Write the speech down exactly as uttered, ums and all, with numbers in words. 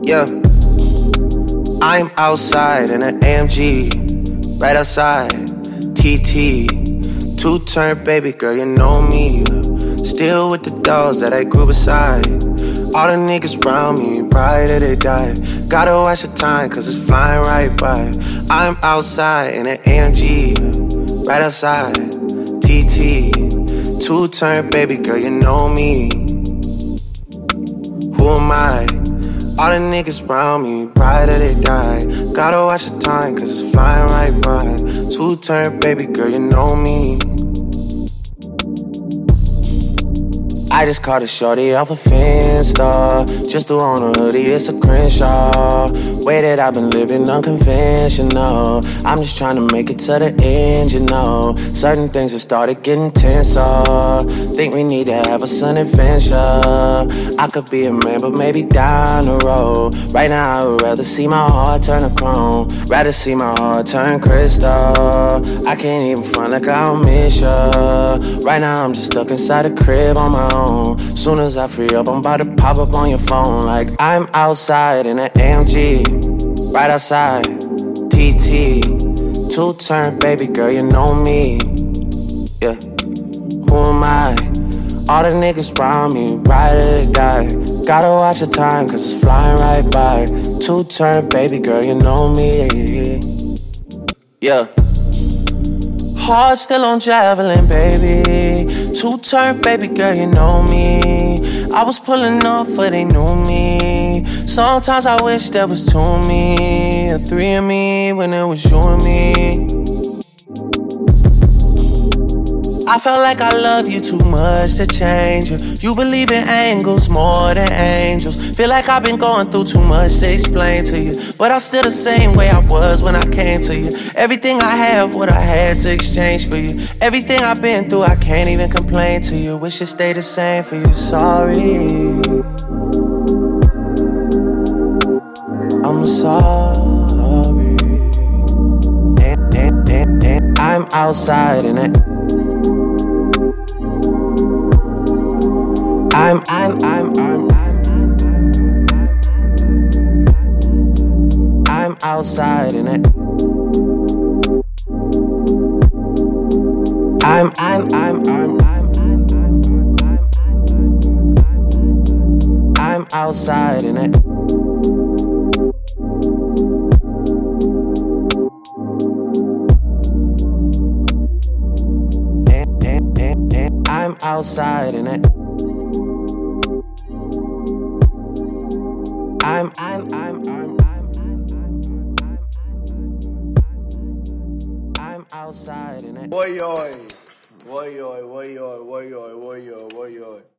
Yeah, I'm outside in an A M G, right outside, T T. Two-turn baby girl, you know me. Still with the dogs that I grew beside. All the niggas around me, right till they die. Gotta watch the time, cause it's flying right by. I'm outside in an A M G, right outside, T T. Two-turn baby girl, you know me. Who am I? All the niggas around me, right till they die. Gotta watch the time, cause it's flying right by. Two-turn baby girl, you know me. I just caught a shorty off a Finsta. Just threw on a hoodie, it's a Crenshaw. Way that I've been living unconventional. I'm just trying to make it to the end, you know. Certain things have started getting tenser. Think we need to have a sun adventure. I could be a man, but maybe down the road. Right now I would rather see my heart turn to chrome. Rather see my heart turn crystal. I can't even front like I don't miss ya. Right now I'm just stuck inside a crib on my own. Soon as I free up, I'm about to pop up on your phone. Like I'm outside in an A M G, right outside, T T. Two-turn baby girl, you know me. Yeah, who am I? All the niggas around me, right till they die. Gotta watch the time, cause it's flying right by. Two-turn baby girl, you know me. Yeah. Heart still on javelin, baby. Two-turn baby girl, you know me. I was pulling off, but they knew me. Sometimes I wish there was two of me, or three of me, when it was you and me. I felt like I love you too much to change you. You believe in angles more than angels. Feel like I've been going through too much to explain to you, but I'm still the same way I was when I came to you. Everything I have, what I had to exchange for you. Everything I've been through, I can't even complain to you. Wish it stayed the same for you, sorry. I'm sorry. And, and, and, and I'm outside in it. I'm, I'm, I'm, I'm, I'm outside in it. I'm, I'm, I'm, I'm, I'm outside in it. And, and, and, and I'm outside in it. I'm, I'm, I'm, I'm, I'm, I'm outside in it. Boy, boy, boy, boy, boy, boy, boy, boy, boy, boy.